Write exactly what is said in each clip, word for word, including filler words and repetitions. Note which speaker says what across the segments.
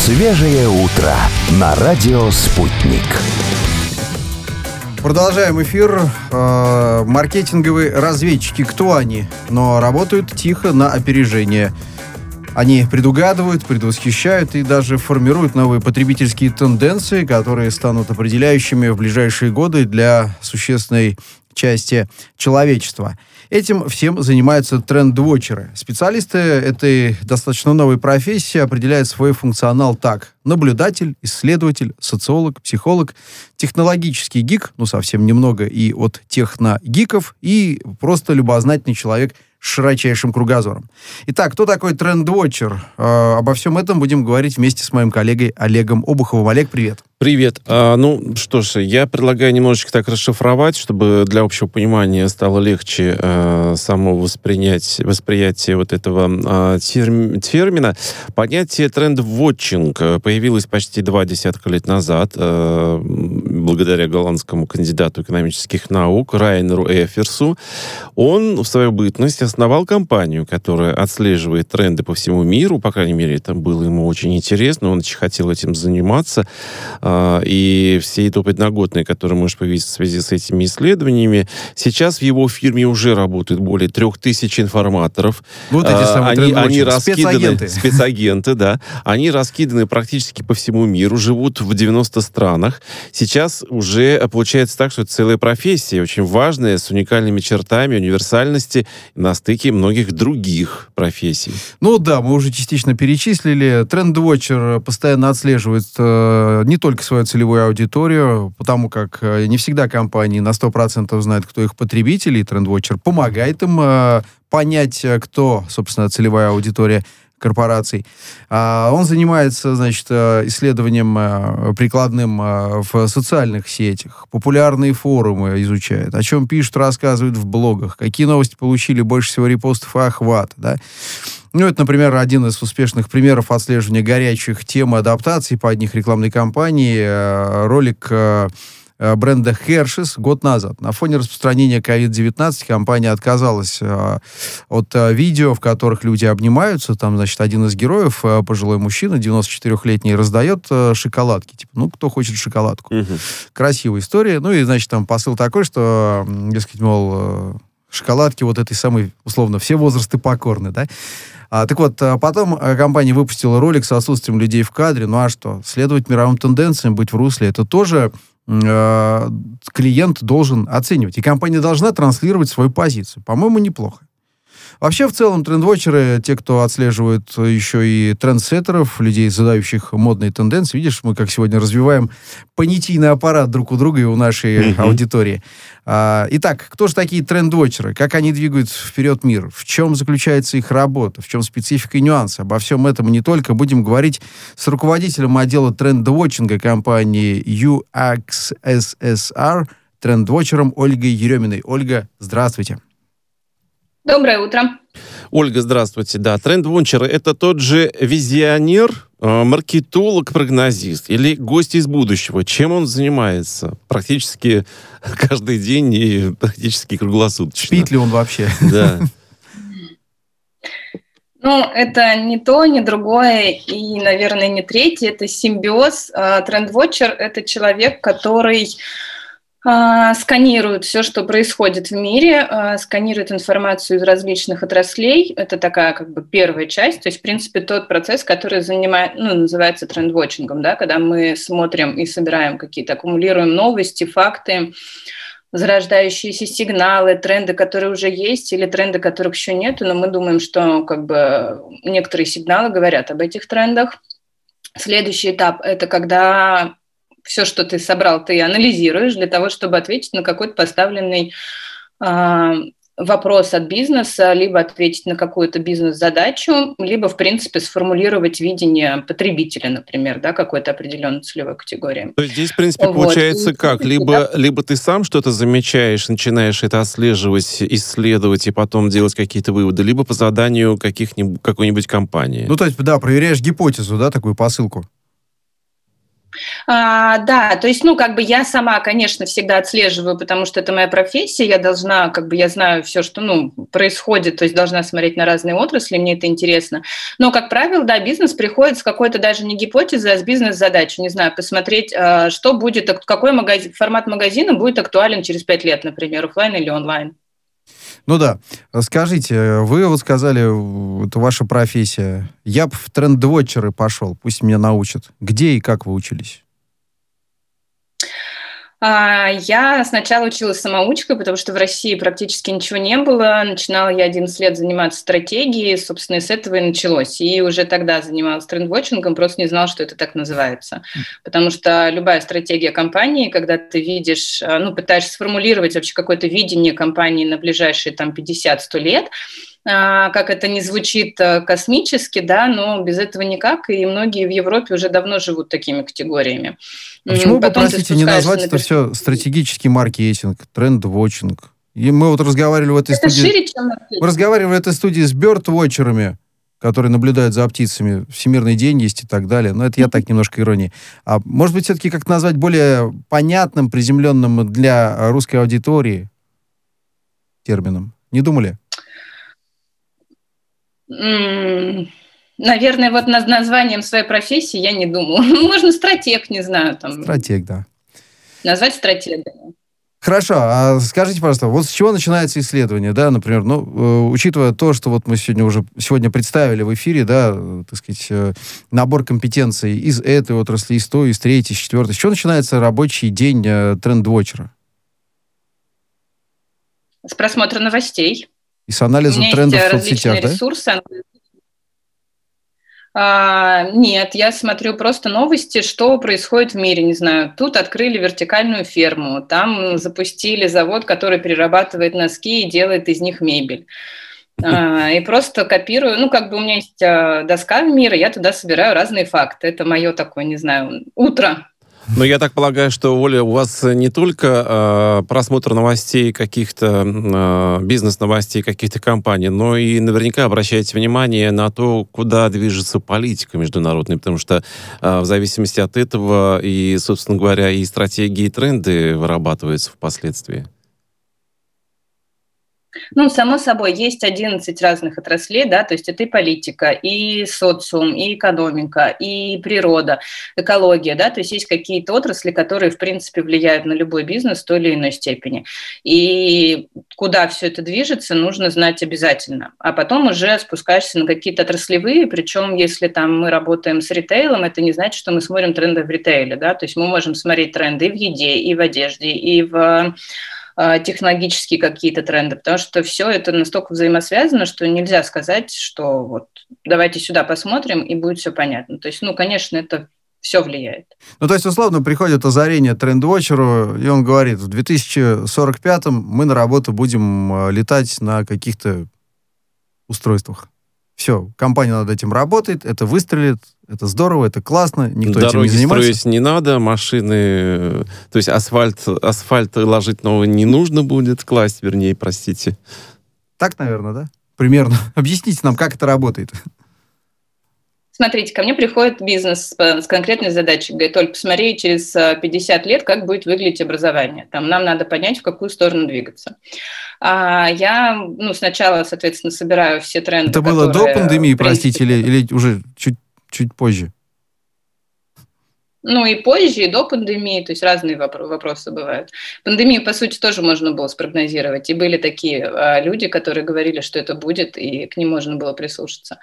Speaker 1: Свежее утро на радио «Спутник».
Speaker 2: Продолжаем эфир. Э, маркетинговые разведчики. Кто они? Но работают тихо, на опережение. Они предугадывают, предвосхищают и даже формируют новые потребительские тенденции, которые станут определяющими в ближайшие годы для существенной части человечества. Этим всем занимаются тренд-вотчеры. Специалисты этой достаточно новой профессии определяют свой функционал так: наблюдатель, исследователь, социолог, психолог, технологический гик, ну совсем немного и от техногиков, и просто любознательный человек с широчайшим кругозором. Итак, кто такой тренд-вотчер? Э, обо всем этом будем говорить вместе с моим коллегой Олегом Обуховым. Олег, привет.
Speaker 3: Привет. А, ну, что ж, я предлагаю немножечко так расшифровать, чтобы для общего понимания стало легче а, само воспринять, восприятие вот этого а, терм, термина. Понятие тренд-вотчинг появилось почти два десятка лет назад а, благодаря голландскому кандидату экономических наук Райнеру Эферсу. Он в свою бытность основал компанию, которая отслеживает тренды по всему миру. По крайней мере, это было ему очень интересно. Он очень хотел этим заниматься. И все эти подноготные, которые может появиться в связи с этими исследованиями. Сейчас в его фирме уже работает более трех тысяч информаторов.
Speaker 2: Вот эти самые
Speaker 3: они, они раскиданы,
Speaker 2: спецагенты.
Speaker 3: Спецагенты, да. Они раскиданы практически по всему миру, живут в девяноста странах. Сейчас уже получается так, что это целая профессия, очень важная, с уникальными чертами, универсальности на стыке многих других профессий.
Speaker 2: Ну да, мы уже частично перечислили. Тренд-вотчер постоянно отслеживает э, не только свою целевую аудиторию, потому как э, не всегда компании на сто процентов знают, кто их потребители, и тренд-вотчер помогает им э, понять, кто, собственно, целевая аудитория корпораций. А он занимается, значит, исследованием э, прикладным э, в социальных сетях, популярные форумы изучает, о чем пишут, рассказывают в блогах, какие новости получили больше всего репостов и охвата, да. Ну, это, например, один из успешных примеров отслеживания горячих тем и адаптаций по одних рекламной кампании. Э, ролик э, бренда Hershey's год назад. На фоне распространения ковид девятнадцать компания отказалась э, от э, видео, в которых люди обнимаются. Там, значит, один из героев, э, пожилой мужчина, девяносто четырехлетний, раздает э, шоколадки. Типа, ну, кто хочет шоколадку? Угу. Красивая история. Ну, и, значит, там посыл такой, что, дескать, мол, э, шоколадки вот этой самой, условно, все возрасты покорны, да? А, так вот, потом компания выпустила ролик с отсутствием людей в кадре. Ну, а что? Следовать мировым тенденциям, быть в русле, это тоже э, клиент должен оценивать. И компания должна транслировать свою позицию. По-моему, неплохо. Вообще, в целом, тренд-вотчеры, те, кто отслеживают еще и трендсеттеров, людей, задающих модные тенденции. Видишь, мы как сегодня развиваем понятийный аппарат друг у друга и у нашей mm-hmm. аудитории. А, итак, кто же такие тренд-вотчеры? Как они двигают вперед мир? В чем заключается их работа? В чем специфика и нюансы? Обо всем этом и не только будем говорить с руководителем отдела тренд-вотчинга компании ю экс эс эс ар, тренд-вотчером Ольгой Ереминой. Ольга, здравствуйте.
Speaker 4: Доброе утро.
Speaker 3: Ольга, здравствуйте. Да, тренд-вотчер — это тот же визионер, маркетолог, прогнозист или гость из будущего. Чем он занимается? Практически каждый день и практически круглосуточно.
Speaker 2: Спит ли он вообще?
Speaker 3: Да.
Speaker 4: Ну, это не то, не другое и, наверное, не третье. Это симбиоз. Тренд-вотчер — это человек, который сканирует все, что происходит в мире, сканирует информацию из различных отраслей. Это такая как бы первая часть, то есть, в принципе, тот процесс, который занимает, ну, называется тренд-вотчингом, да, когда мы смотрим и собираем какие-то, аккумулируем новости, факты, зарождающиеся сигналы, тренды, которые уже есть, или тренды, которых еще нет, но мы думаем, что как бы некоторые сигналы говорят об этих трендах. Следующий этап – это когда все, что ты собрал, ты анализируешь для того, чтобы ответить на какой-то поставленный э, вопрос от бизнеса, либо ответить на какую-то бизнес-задачу, либо, в принципе, сформулировать видение потребителя, например, да, какой-то определенной целевой категории.
Speaker 3: То есть здесь, в принципе, вот. Получается и, как? Либо, да. либо ты сам что-то замечаешь, начинаешь это отслеживать, исследовать и потом делать какие-то выводы, либо по заданию каких-нибудь, какой-нибудь компании.
Speaker 2: Ну, то есть, да, проверяешь гипотезу, да, такую посылку.
Speaker 4: А, да, то есть, ну, как бы я сама, конечно, всегда отслеживаю, потому что это моя профессия, я должна, как бы, я знаю все, что, ну, происходит, то есть должна смотреть на разные отрасли, мне это интересно. Но, как правило, да, бизнес приходит с какой-то даже не гипотезой, а с бизнес-задачей, не знаю, посмотреть, что будет, какой магазин, формат магазина будет актуален через пять лет, например, офлайн или онлайн.
Speaker 2: Ну да. Скажите, вы вот сказали, это ваша профессия. Я бы в тренд-вотчеры пошел, пусть меня научат. Где и как вы учились?
Speaker 4: Я сначала училась самоучкой, потому что в России практически ничего не было. Начинала я одиннадцать лет заниматься стратегией, собственно, и с этого и началось. И уже тогда занималась тренд-вотчингом, просто не знала, что это так называется. Потому что любая стратегия компании, когда ты видишь, ну, пытаешься сформулировать вообще какое-то видение компании на ближайшие там пятьдесят-сто лет, как это не звучит космически, да, но без этого никак, и многие в Европе уже давно живут такими категориями.
Speaker 2: А почему,
Speaker 4: Потом
Speaker 2: вы, простите, не назвать это все стратегический маркетинг, тренд-вотчинг? И мы вот разговаривали в этой
Speaker 4: это
Speaker 2: студии...
Speaker 4: шире, чем маркетинг.
Speaker 2: Мы разговаривали в этой студии с бёрд-вотчерами, которые наблюдают за птицами. Всемирный день есть и так далее. Но это я так немножко иронии. А может быть, все-таки как-то назвать более понятным, приземленным для русской аудитории термином? Не думали?
Speaker 4: Наверное, вот над названием своей профессии я не думала. Можно стратег, не знаю. Там,
Speaker 2: стратег, да.
Speaker 4: Назвать стратегом.
Speaker 2: Хорошо, а скажите, пожалуйста, вот с чего начинается исследование, да, например, ну, э, учитывая то, что вот мы сегодня уже сегодня представили в эфире, да, э, так сказать, э, набор компетенций из этой отрасли, из той, из третьей, из четвертой. С чего начинается рабочий день э, тренд-вотчера?
Speaker 4: С просмотра новостей.
Speaker 2: И с анализа трендов в соцсетях, да?
Speaker 4: Ресурсы. А, нет, я смотрю просто новости, что происходит в мире, не знаю. Тут открыли вертикальную ферму, там запустили завод, который перерабатывает носки и делает из них мебель. А, и просто копирую, ну, как бы у меня есть доска мира, я туда собираю разные факты. Это мое такое, не знаю, утро.
Speaker 3: Но я так полагаю, что, Оля, у вас не только э, просмотр новостей каких-то, э, бизнес-новостей каких-то компаний, но и наверняка обращаете внимание на то, куда движется политика международная, потому что э, в зависимости от этого и, собственно говоря, и стратегии, и тренды вырабатываются впоследствии.
Speaker 4: Ну, само собой, есть одиннадцать разных отраслей, да, то есть это и политика, и социум, и экономика, и природа, экология, да, то есть есть какие-то отрасли, которые, в принципе, влияют на любой бизнес в той или иной степени. И куда все это движется, нужно знать обязательно. А потом уже спускаешься на какие-то отраслевые, причем если там мы работаем с ритейлом, это не значит, что мы смотрим тренды в ритейле, да, то есть мы можем смотреть тренды и в еде, и в одежде, и в технологические какие-то тренды, потому что все это настолько взаимосвязано, что нельзя сказать, что вот давайте сюда посмотрим, и будет все понятно. То есть, ну, конечно, это все влияет.
Speaker 2: Ну, то есть, условно, приходит озарение тренд-вотчеру, и он говорит, в две тысячи сорок пятом мы на работу будем летать на каких-то устройствах. Все, компания над этим работает, это выстрелит, это здорово, это классно, никто
Speaker 3: Дороги
Speaker 2: этим не занимается.
Speaker 3: Дороги строить не надо, машины... То есть асфальт, асфальт ложить новый не нужно будет, класть, вернее, простите.
Speaker 2: Так, наверное, да? Примерно. Объясните нам, как это работает.
Speaker 4: Смотрите, ко мне приходит бизнес с конкретной задачей. Говорит, Оль, посмотри, через пятьдесят лет, как будет выглядеть образование. Там нам надо понять, в какую сторону двигаться. А я ну, сначала, соответственно, собираю все тренды.
Speaker 2: Это было
Speaker 4: которые,
Speaker 2: до пандемии,
Speaker 4: принципе,
Speaker 2: простите, или, или уже чуть, чуть позже?
Speaker 4: Ну и позже, и до пандемии, то есть разные вопросы бывают. Пандемию, по сути, тоже можно было спрогнозировать. И были такие а, люди, которые говорили, что это будет, и к ним можно было прислушаться.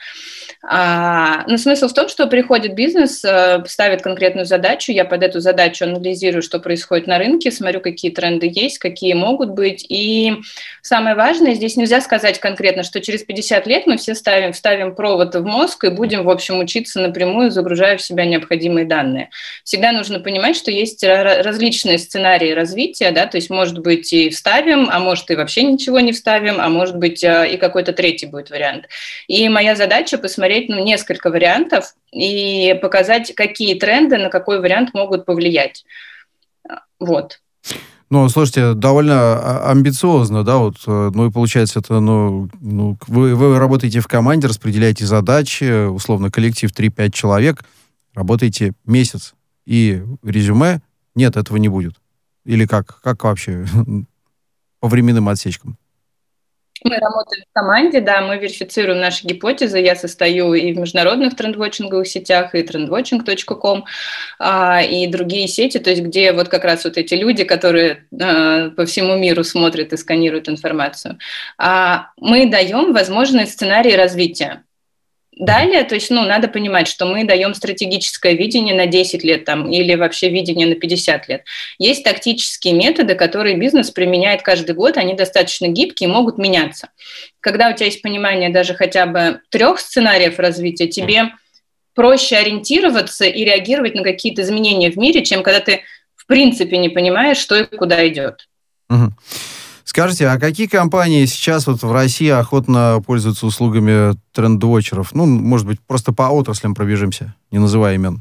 Speaker 4: А, но смысл в том, что приходит бизнес, а, ставит конкретную задачу, я под эту задачу анализирую, что происходит на рынке, смотрю, какие тренды есть, какие могут быть. И самое важное, здесь нельзя сказать конкретно, что через пятьдесят лет мы все ставим, вставим провод в мозг и будем, в общем, учиться напрямую, загружая в себя необходимые данные. Всегда нужно понимать, что есть различные сценарии развития, да, то есть, может быть, и вставим, а может, и вообще ничего не вставим, а может быть, и какой-то третий будет вариант. И моя задача посмотреть, ну, несколько вариантов и показать, какие тренды на какой вариант могут повлиять. Вот.
Speaker 2: Ну, слушайте, довольно амбициозно, да, вот, ну, и получается, это, ну, ну вы, вы работаете в команде, распределяете задачи, условно, коллектив три-пять человек, работаете месяц. и резюме, нет, этого не будет. Или как? Как вообще по временным отсечкам?
Speaker 4: Мы работаем в команде, да, мы верифицируем наши гипотезы. Я состою и в международных трендвотчинговых сетях, и трендвотчинг точка ком, а, и другие сети, то есть где вот как раз вот эти люди, которые а, по всему миру смотрят и сканируют информацию. А мы даем возможные сценарии развития. Далее, то есть, ну, надо понимать, что мы даем стратегическое видение на десять лет там, или вообще видение на пятьдесят лет. Есть тактические методы, которые бизнес применяет каждый год, они достаточно гибкие, могут меняться. Когда у тебя есть понимание даже хотя бы трех сценариев развития, тебе проще ориентироваться и реагировать на какие-то изменения в мире, чем когда ты в принципе не понимаешь, что и куда идет.
Speaker 2: Угу. Скажите, а какие компании сейчас вот в России охотно пользуются услугами трендвотчеров? Ну, может быть, просто по отраслям пробежимся, не называя имен.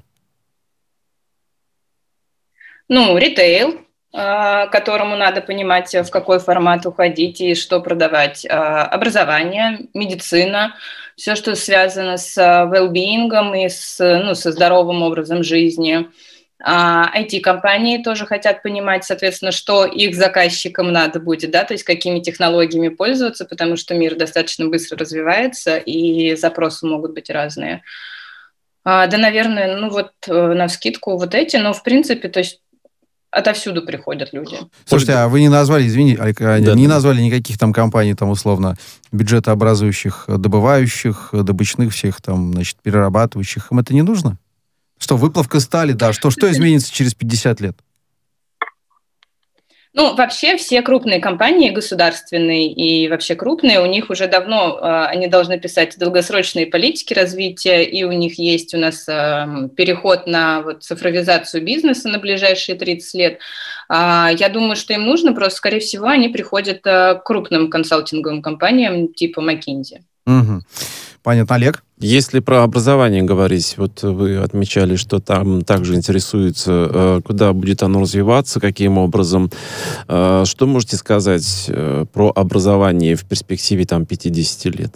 Speaker 4: Ну, ритейл, которому надо понимать, в какой формат уходить и что продавать. Образование, медицина, все, что связано с well-being и с, ну, со здоровым образом жизни. ай ти-компании тоже хотят понимать, соответственно, что их заказчикам надо будет, да, то есть какими технологиями пользоваться, потому что мир достаточно быстро развивается, и запросы могут быть разные. А, да, наверное, ну вот навскидку вот эти, но в принципе, то есть отовсюду приходят люди.
Speaker 2: Слушайте, а вы не назвали, извини, Олег, да, не да. назвали никаких там компаний, там, условно, бюджетообразующих, добывающих, добычных всех, там, значит, перерабатывающих. Им это не нужно? Что, выплавка стали, да. Что, что изменится через пятьдесят лет?
Speaker 4: Ну, вообще все крупные компании, государственные и вообще крупные, у них уже давно, э, они должны писать долгосрочные политики развития, и у них есть у нас э, переход на вот, цифровизацию бизнеса на ближайшие тридцать лет. Э, я думаю, что им нужно, просто, скорее всего, они приходят э, к крупным консалтинговым компаниям типа McKinsey.
Speaker 2: Угу. Понятно. Олег?
Speaker 3: Если про образование говорить, вот вы отмечали, что там также интересуется, куда будет оно развиваться, каким образом. Что можете сказать про образование в перспективе там, пятьдесят лет?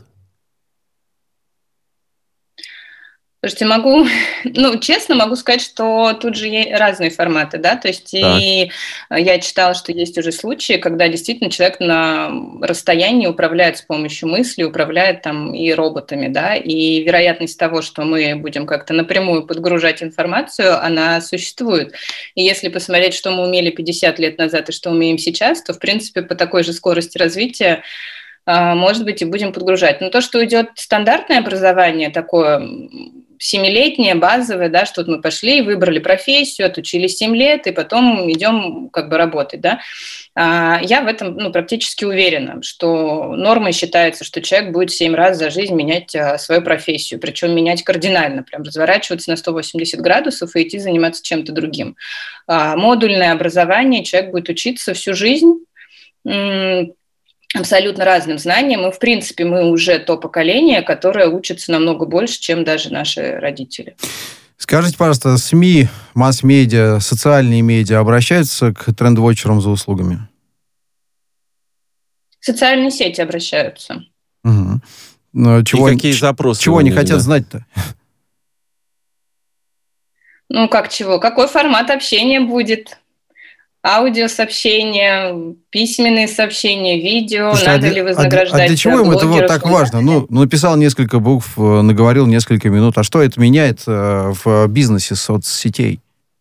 Speaker 4: Слушайте, могу, ну, честно могу сказать, что тут же есть разные форматы, да, то есть так. И я читала, что есть уже случаи, когда действительно человек на расстоянии управляет с помощью мысли, управляет там и роботами, да, и вероятность того, что мы будем как-то напрямую подгружать информацию, она существует. И если посмотреть, что мы умели пятьдесят лет назад и что умеем сейчас, то, в принципе, по такой же скорости развития, может быть, и будем подгружать. Но то, что идет стандартное образование, такое семилетнее, базовое, да, что вот мы пошли, выбрали профессию, отучились семь лет, и потом идем как бы работать, да. Я в этом ну, практически уверена, что нормой считается, что человек будет семь раз за жизнь менять свою профессию, причем менять кардинально, прям разворачиваться на сто восемьдесят градусов и идти заниматься чем-то другим. Модульное образование, человек будет учиться всю жизнь, абсолютно разным знаниям, и, в принципе, мы уже то поколение, которое учится намного больше, чем даже наши родители.
Speaker 2: Скажите, пожалуйста, СМИ, масс-медиа, социальные медиа обращаются к трендвотчерам за услугами?
Speaker 4: Социальные сети обращаются.
Speaker 2: Угу. Но чего,
Speaker 3: и какие запросы?
Speaker 2: Чего они хотят знать-то?
Speaker 4: Ну, как чего? Какой формат общения будет? Аудиосообщения, письменные сообщения, видео, Слушай, надо а ли вознаграждать
Speaker 2: а, а для чего им это вот так важно? Ну, написал несколько букв, наговорил несколько минут. А что это меняет в бизнесе соцсетей?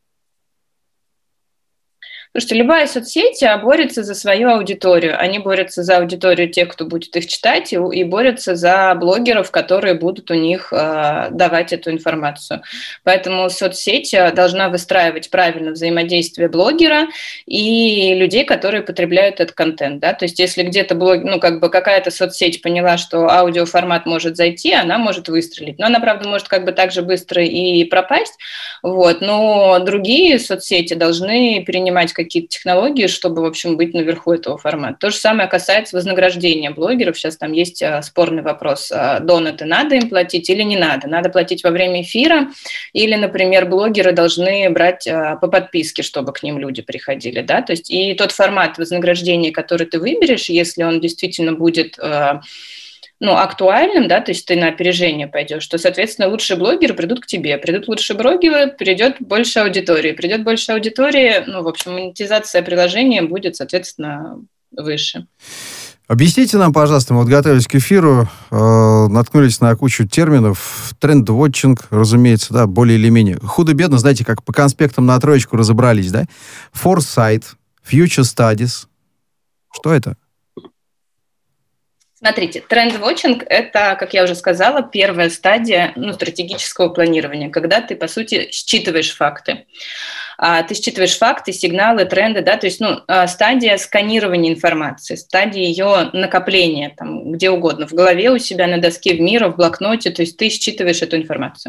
Speaker 4: Слушайте, любая соцсеть борется за свою аудиторию. Они борются за аудиторию тех, кто будет их читать, и, и борются за блогеров, которые будут у них э, давать эту информацию. Поэтому соцсеть должна выстраивать правильно взаимодействие блогера и людей, которые потребляют этот контент. Да? То есть если где-то блог, ну, как бы какая-то соцсеть поняла, что аудиоформат может зайти, она может выстрелить. Но она, правда, может как бы так же быстро и пропасть. Вот. Но другие соцсети должны принимать какие-то какие-то технологии, чтобы, в общем, быть наверху этого формата. То же самое касается вознаграждения блогеров. Сейчас там есть спорный вопрос, донаты надо им платить или не надо. Надо платить во время эфира или, например, блогеры должны брать по подписке, чтобы к ним люди приходили. Да? То есть и тот формат вознаграждения, который ты выберешь, если он действительно будет ну, актуальным, да, то есть ты на опережение пойдешь, то, соответственно, лучшие блогеры придут к тебе. Придут лучшие блогеры, придет больше аудитории. Придет больше аудитории, ну, в общем, монетизация приложения будет, соответственно, выше.
Speaker 2: Объясните нам, пожалуйста, мы вот готовились к эфиру, э, наткнулись на кучу терминов. Тренд-вотчинг, разумеется, да, более или менее. Худо-бедно, знаете, как по конспектам на троечку разобрались, да? Foresight, Future Studies. Что это?
Speaker 4: Смотрите, тренд-вотчинг – это, как я уже сказала, первая стадия ну, стратегического планирования, когда ты, по сути, считываешь факты. Ты считываешь факты, сигналы, тренды, да, то есть ну, стадия сканирования информации, стадия ее накопления, там, где угодно, в голове у себя, на доске в мире, в блокноте, то есть ты считываешь эту информацию.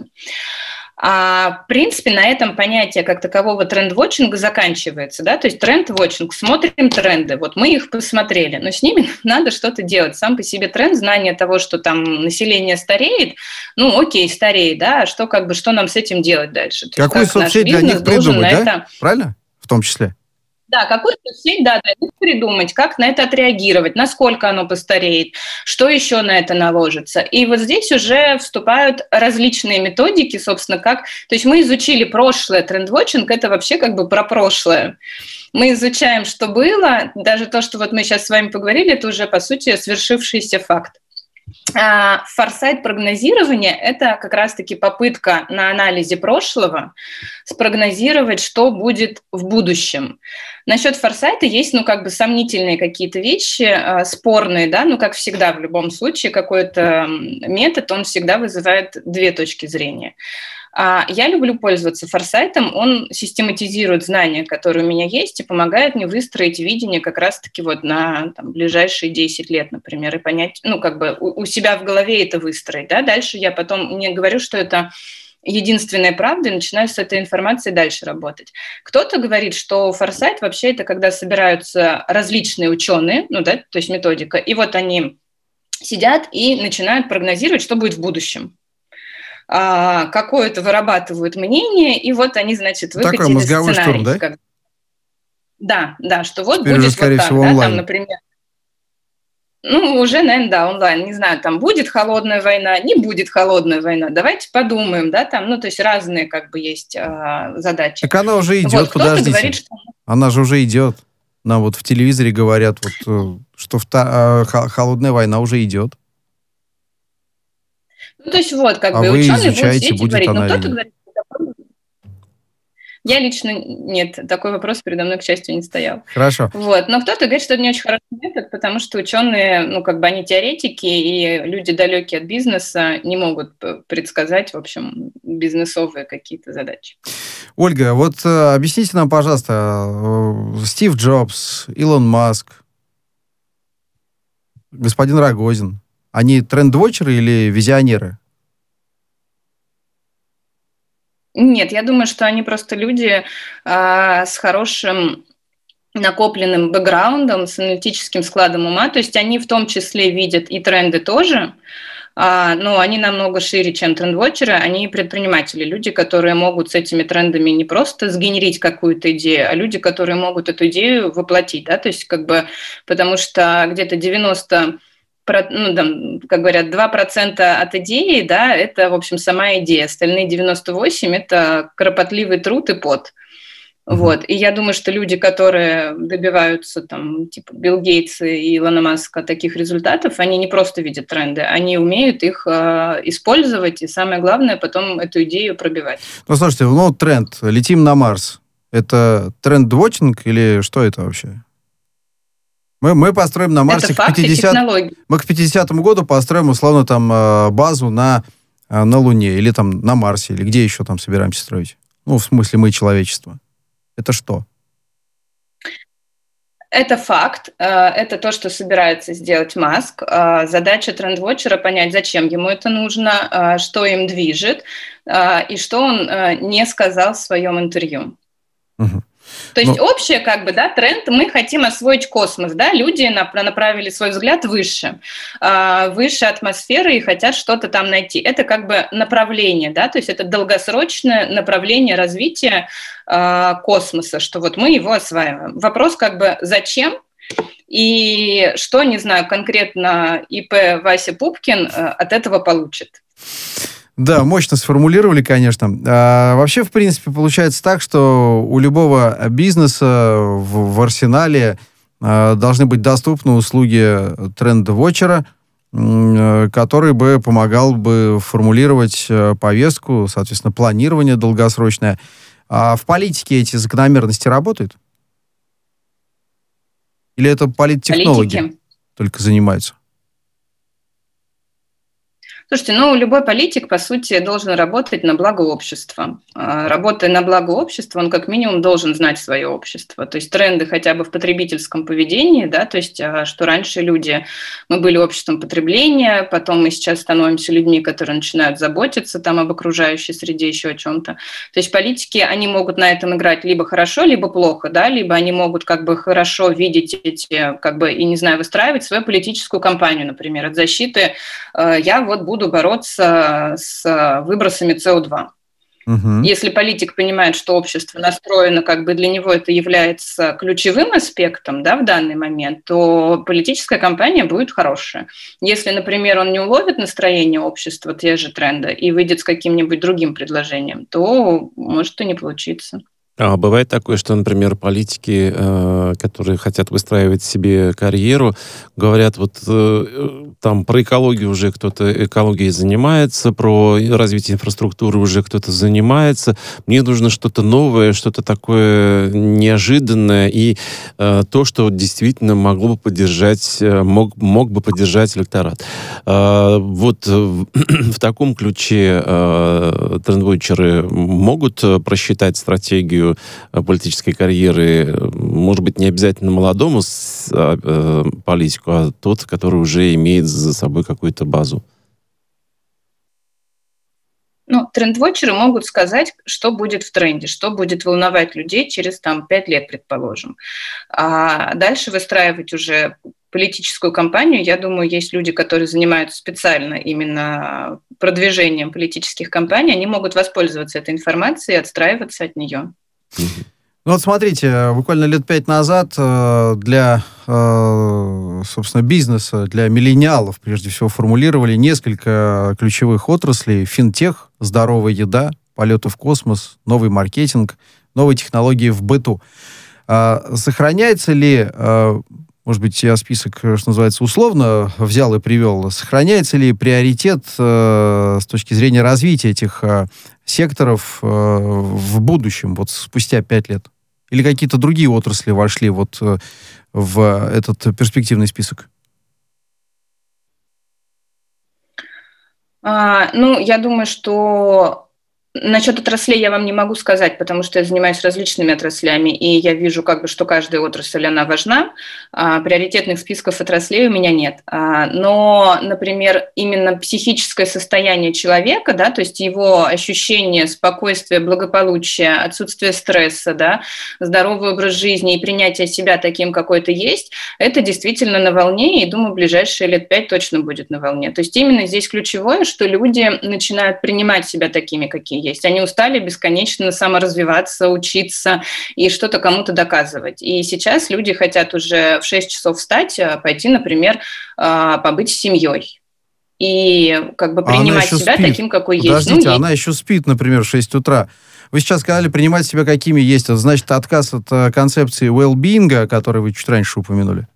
Speaker 4: А, в принципе, на этом понятие как такового тренд-вотчинга заканчивается. Да? То есть тренд-вотчинг, смотрим тренды, вот мы их посмотрели, но с ними надо что-то делать. Сам по себе тренд, знание того, что там население стареет, ну окей, стареет, да, а что, как бы, что нам с этим делать дальше? То
Speaker 2: Какую
Speaker 4: есть, как
Speaker 2: соцсеть для них придумать, да?
Speaker 4: Это...
Speaker 2: Правильно? В том числе.
Speaker 4: Да, какую соцсеть, да, для них придумать, как на это отреагировать, насколько оно постареет, что еще на это наложится. И вот здесь уже вступают различные методики, собственно, как... То есть мы изучили прошлое, тренд-вотчинг – это вообще как бы про прошлое. Мы изучаем, что было, даже то, что вот мы сейчас с вами поговорили, это уже, по сути, свершившийся факт. Форсайт прогнозирования – это как раз-таки попытка на анализе прошлого спрогнозировать, что будет в будущем. Насчет форсайта есть, ну, как бы сомнительные какие-то вещи, э, спорные, да, ну, как всегда в любом случае, какой-то метод, он всегда вызывает две точки зрения. Я люблю пользоваться форсайтом, он систематизирует знания, которые у меня есть, и помогает мне выстроить видение как раз-таки вот на там, ближайшие десять лет, например, и понять, ну, как бы у, у себя в голове это выстроить, да, дальше я потом не говорю, что это единственная правда, и начинаю с этой информацией дальше работать. Кто-то говорит, что форсайт вообще это когда собираются различные ученые, ну, да, то есть методика, и вот они сидят и начинают прогнозировать, что будет в будущем. А, какое-то вырабатывают мнение, и вот они, значит, выкатили
Speaker 2: такой мозговой
Speaker 4: сценарий.
Speaker 2: штурм, да?
Speaker 4: Как... Да, да, что вот
Speaker 2: Теперь
Speaker 4: будет
Speaker 2: уже, скорее
Speaker 4: вот так,
Speaker 2: всего,
Speaker 4: да,
Speaker 2: онлайн.
Speaker 4: там, например. Ну, уже, наверное, да, онлайн, не знаю, там будет холодная война, не будет холодная война, давайте подумаем, да, там, ну, то есть разные как бы есть а, задачи.
Speaker 2: Так она уже идет,
Speaker 4: вот,
Speaker 2: подождите.
Speaker 4: Говорит, что...
Speaker 2: Она же уже идет. Нам вот в телевизоре говорят, вот, что вта- холодная война уже идет.
Speaker 4: Ну, то есть вот, как
Speaker 2: а
Speaker 4: бы,
Speaker 2: вы
Speaker 4: ученые
Speaker 2: изучаете,
Speaker 4: будут сидеть и говорить,
Speaker 2: она
Speaker 4: но кто-то
Speaker 2: видеть.
Speaker 4: говорит, я лично нет, такой вопрос передо мной, к счастью, не стоял.
Speaker 2: Хорошо.
Speaker 4: Вот. Но кто-то говорит, что это не очень хороший метод, потому что ученые, ну, как бы они теоретики, и люди, далекие от бизнеса, не могут предсказать, в общем, бизнесовые какие-то задачи.
Speaker 2: Ольга, вот э, объясните нам, пожалуйста, э, Стив Джобс, Илон Маск, господин Рогозин, они тренд-вотчеры или визионеры?
Speaker 4: Нет, я думаю, что они просто люди э, с хорошим накопленным бэкграундом, с аналитическим складом ума. То есть они в том числе видят и тренды тоже, э, но они намного шире, чем тренд-вотчеры. Они предприниматели, люди, которые могут с этими трендами не просто сгенерить какую-то идею, а люди, которые могут эту идею воплотить. Да? То есть как бы, потому что где-то девяносто ну, там, как говорят, два процента от идеи, да, это, в общем, сама идея. Остальные девяносто восемь процентов это кропотливый труд и пот. Mm-hmm. Вот. И я думаю, что люди, которые добиваются, там, типа Билл Гейтс и Илона Маска таких результатов, они не просто видят тренды, они умеют их э, использовать, и самое главное, потом эту идею пробивать.
Speaker 2: Ну, слушайте, ну, тренд «Летим на Марс» — это тренд-вотчинг или что это вообще? Мы, мы построим на Марсе к пятидесятому, мы к пятидесятому году построим, условно, там, базу на, на Луне или там на Марсе, или где еще там собираемся строить? Ну, в смысле, мы, человечество. Это что?
Speaker 4: Это факт. Это то, что собирается сделать Маск. Задача тренд-вотчера — понять, зачем ему это нужно, что им движет, и что он не сказал в своем интервью. Угу. То есть, ну, общее, как бы, да, тренд, мы хотим освоить космос, да, люди направили свой взгляд выше, э, выше атмосферы и хотят что-то там найти. Это как бы направление, да, то есть это долгосрочное направление развития э, космоса, что вот мы его осваиваем. Вопрос как бы, зачем И что, не знаю, конкретно ИП Вася Пупкин от этого получит?
Speaker 2: Да, мощно сформулировали, конечно. А, вообще, в принципе, получается так, что у любого бизнеса в, в арсенале а, должны быть доступны услуги тренд-вотчера, м, который бы помогал бы формулировать а, повестку, соответственно, планирование долгосрочное. А в политике эти закономерности работают? Или это политтехнологи
Speaker 4: Политики?
Speaker 2: только занимаются?
Speaker 4: Слушайте, ну, любой политик, по сути, должен работать на благо общества. А, Работая на благо общества, он как минимум должен знать свое общество. То есть тренды хотя бы в потребительском поведении, да, то есть а, что раньше люди, мы были обществом потребления, потом мы сейчас становимся людьми, которые начинают заботиться там об окружающей среде, еще о чем-то. То есть политики, они могут на этом играть либо хорошо, либо плохо, да, либо они могут как бы хорошо видеть эти, как бы, и, не знаю, выстраивать свою политическую кампанию, например, от защиты. э, Я вот буду буду бороться с выбросами С О два.
Speaker 2: Угу.
Speaker 4: Если политик понимает, что общество настроено, как бы для него это является ключевым аспектом, да, в данный момент, то политическая кампания будет хорошая. Если, например, он не уловит настроение общества, те же тренды, и выйдет с каким-нибудь другим предложением, то может и не получиться.
Speaker 3: А бывает такое, что, например, политики, э, которые хотят выстраивать себе карьеру, говорят, вот э, там про экологию уже кто-то экологией занимается, про развитие инфраструктуры уже кто-то занимается. Мне нужно что-то новое, что-то такое неожиданное, и э, то, что действительно могло бы поддержать, мог, мог бы поддержать электорат. Э, вот в, в таком ключе э, трендвотчеры могут просчитать стратегию политической карьеры, может быть, не обязательно молодому с, э, политику, а тот, который уже имеет за собой какую-то базу?
Speaker 4: Ну, трендвотчеры могут сказать, что будет в тренде, что будет волновать людей через там, пять лет, предположим. А дальше выстраивать уже политическую кампанию, я думаю, есть люди, которые занимаются специально именно продвижением политических кампаний, они могут воспользоваться этой информацией и отстраиваться от нее.
Speaker 2: Ну вот смотрите, буквально лет пять назад э, для, э, собственно, бизнеса, для миллениалов, прежде всего, формулировали несколько ключевых отраслей: финтех, здоровая еда, полеты в космос, новый маркетинг, новые технологии в быту. А сохраняется ли, э, может быть, я список, что называется, условно взял и привел, сохраняется ли приоритет э, с точки зрения развития этих э, секторов э, в будущем, вот спустя пять лет? Или какие-то другие отрасли вошли вот э, в этот перспективный список?
Speaker 4: А, ну, я думаю, что насчет отраслей я вам не могу сказать, потому что я занимаюсь различными отраслями, и я вижу, как бы, что каждая отрасль, она важна. А, приоритетных списков отраслей у меня нет. А, но, например, именно психическое состояние человека, да, то есть его ощущение спокойствия, благополучия, отсутствие стресса, да, здоровый образ жизни и принятие себя таким, какой ты есть, это действительно на волне, и, думаю, в ближайшие лет пять точно будет на волне. То есть именно здесь ключевое, что люди начинают принимать себя такими, какие есть. Они устали бесконечно саморазвиваться, учиться и что-то кому-то доказывать. И сейчас люди хотят уже в шесть часов встать, пойти, например, побыть с семьей. И как бы принимать себя спит. Таким, какой
Speaker 2: Подождите,
Speaker 4: есть.
Speaker 2: Подождите, ну, она еще спит, например, в шесть утра. Вы сейчас сказали, принимать себя какими есть. Это значит отказ от uh, концепции well-being, которую вы чуть раньше упомянули?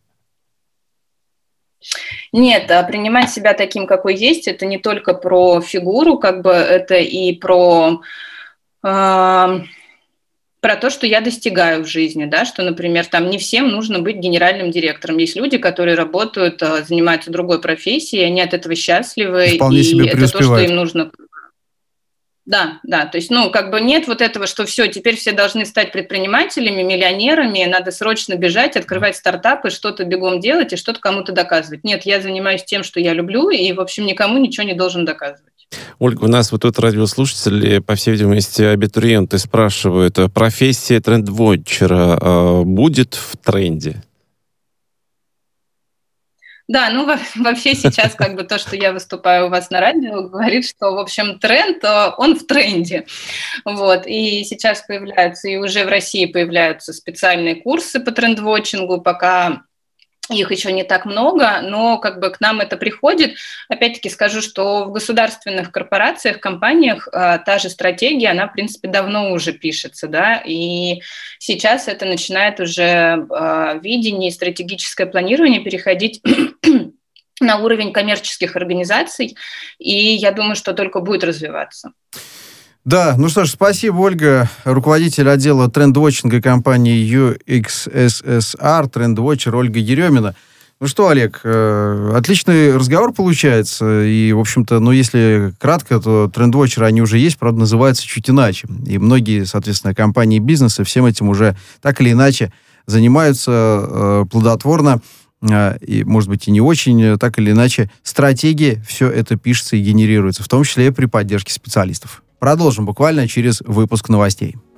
Speaker 4: Нет, а принимать себя таким, какой есть, это не только про фигуру, как бы это и про, э, про то, что я достигаю в жизни, да, что, например, там не всем нужно быть генеральным директором. Есть люди, которые работают, занимаются другой профессией, они от этого счастливы, и, и это то, что им нужно. Да, да, то есть, ну, как бы нет вот этого, что все, теперь все должны стать предпринимателями, миллионерами, надо срочно бежать, открывать стартапы, что-то бегом делать и что-то кому-то доказывать. Нет, я занимаюсь тем, что я люблю, и, в общем, никому ничего не должен доказывать.
Speaker 3: Ольга, у нас вот тут радиослушатели, по всей видимости, абитуриенты спрашивают, профессия трендвотчера будет в тренде?
Speaker 4: Да, ну вообще сейчас как бы то, что я выступаю у вас на радио, говорит, что, в общем, тренд, он в тренде. Вот. И сейчас появляются, и уже в России появляются специальные курсы по трендвотчингу, пока их еще не так много, но как бы к нам это приходит. Опять-таки скажу, что в государственных корпорациях, компаниях э, та же стратегия, она, в принципе, давно уже пишется, да, и сейчас это начинает уже э, видение и стратегическое планирование переходить на уровень коммерческих организаций, и я думаю, что только будет развиваться.
Speaker 2: Да, ну что ж, спасибо, Ольга, руководитель отдела трендвотчинга компании ю экс эс эс ар, трендвотчер Ольга Еремина. Ну что, Олег, э, отличный разговор получается, и, в общем-то, ну, если кратко, то трендвотчеры, они уже есть, правда, называются чуть иначе. И многие, соответственно, компании бизнеса всем этим уже так или иначе занимаются э, плодотворно, э, и, может быть, и не очень, так или иначе, стратегии, все это пишется и генерируется, в том числе и при поддержке специалистов. Продолжим буквально через выпуск новостей.